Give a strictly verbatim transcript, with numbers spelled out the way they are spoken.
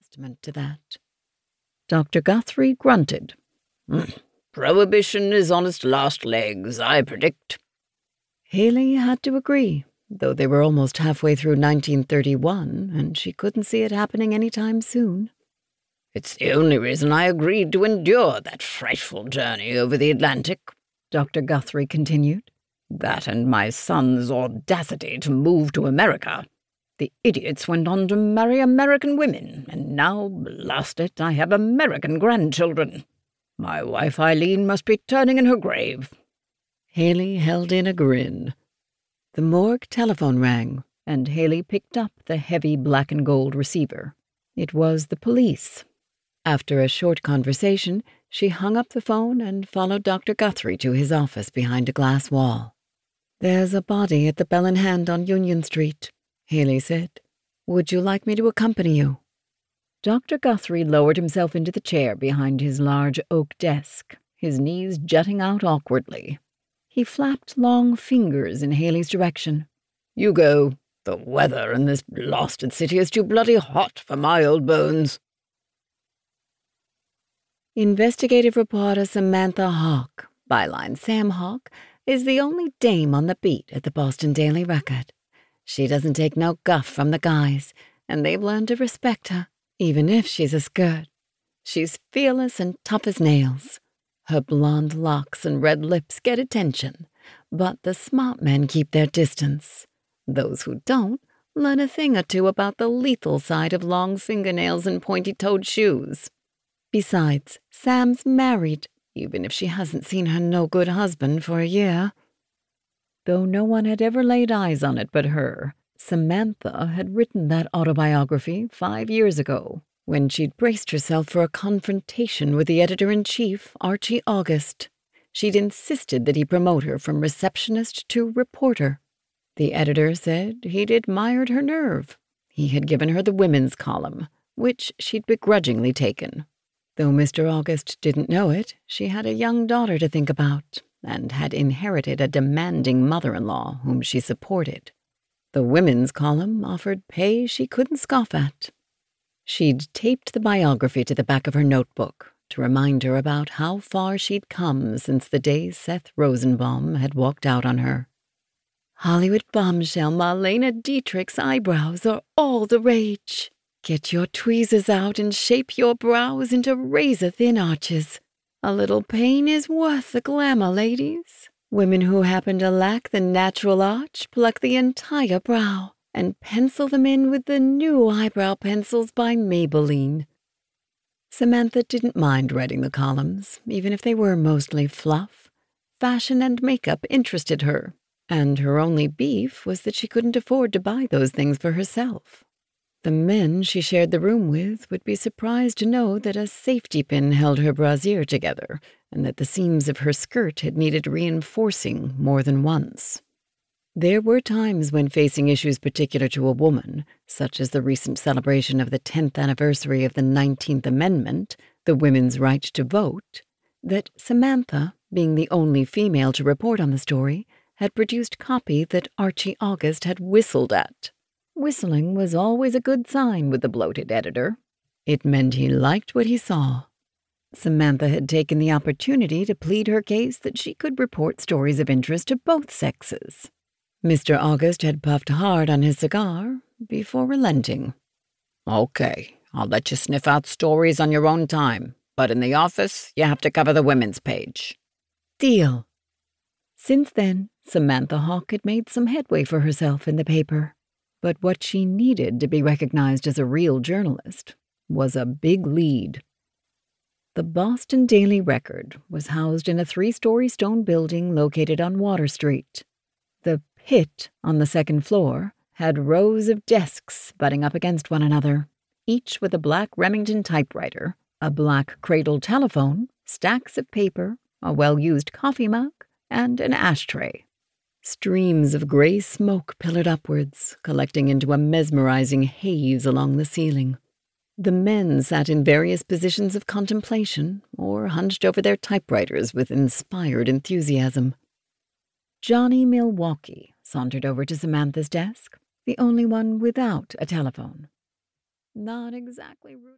testament to that. Doctor Guthrie grunted. Mm, Prohibition is on its last legs, I predict. Haley had to agree, though they were almost halfway through nineteen thirty-one, and she couldn't see it happening any time soon. It's the only reason I agreed to endure that frightful journey over the Atlantic, Doctor Guthrie continued. That and my son's audacity to move to America. The idiots went on to marry American women, and now, blast it, I have American grandchildren. My wife Eileen must be turning in her grave. Haley held in a grin. The morgue telephone rang, and Haley picked up the heavy black and gold receiver. It was the police. After a short conversation, she hung up the phone and followed Doctor Guthrie to his office behind a glass wall. "There's a body at the Bell in Hand on Union Street," Haley said. "Would you like me to accompany you?" Doctor Guthrie lowered himself into the chair behind his large oak desk, his knees jutting out awkwardly. He flapped long fingers in Haley's direction. "You go. The weather in this blasted city is too bloody hot for my old bones." Investigative reporter Samantha Hawk, byline Sam Hawk, is the only dame on the beat at the Boston Daily Record. She doesn't take no guff from the guys, and they've learned to respect her, even if she's a skirt. She's fearless and tough as nails. Her blonde locks and red lips get attention, but the smart men keep their distance. Those who don't learn a thing or two about the lethal side of long fingernails and pointy-toed shoes. Besides, Sam's married, even if she hasn't seen her no-good husband for a year. Though no one had ever laid eyes on it but her, Samantha had written that autobiography five years ago, when she'd braced herself for a confrontation with the editor-in-chief, Archie August. She'd insisted that he promote her from receptionist to reporter. The editor said he'd admired her nerve. He had given her the women's column, which she'd begrudgingly taken. Though Mister August didn't know it, she had a young daughter to think about, and had inherited a demanding mother-in-law whom she supported. The women's column offered pay she couldn't scoff at. She'd taped the biography to the back of her notebook to remind her about how far she'd come since the day Seth Rosenbaum had walked out on her. Hollywood bombshell Marlene Dietrich's eyebrows are all the rage. Get your tweezers out and shape your brows into razor-thin arches. A little pain is worth the glamour, ladies. Women who happen to lack the natural arch pluck the entire brow and pencil them in with the new eyebrow pencils by Maybelline. Samantha didn't mind writing the columns, even if they were mostly fluff. Fashion and makeup interested her, and her only beef was that she couldn't afford to buy those things for herself. The men she shared the room with would be surprised to know that a safety pin held her brassiere together, and that the seams of her skirt had needed reinforcing more than once. There were times when facing issues particular to a woman, such as the recent celebration of the tenth anniversary of the nineteenth Amendment, the women's right to vote, that Samantha, being the only female to report on the story, had produced copy that Archie August had whistled at. Whistling was always a good sign with the bloated editor. It meant he liked what he saw. Samantha had taken the opportunity to plead her case that she could report stories of interest to both sexes. Mister August had puffed hard on his cigar before relenting. "Okay, I'll let you sniff out stories on your own time, but in the office, you have to cover the women's page." Deal. Since then, Samantha Hawk had made some headway for herself in the paper. But what she needed to be recognized as a real journalist was a big lead. The Boston Daily Record was housed in a three-story stone building located on Water Street. The pit on the second floor had rows of desks butting up against one another, each with a black Remington typewriter, a black cradle telephone, stacks of paper, a well-used coffee mug, and an ashtray. Streams of gray smoke pillared upwards, collecting into a mesmerizing haze along the ceiling. The men sat in various positions of contemplation or hunched over their typewriters with inspired enthusiasm. Johnny Milwaukee sauntered over to Samantha's desk, the only one without a telephone. Not exactly rude.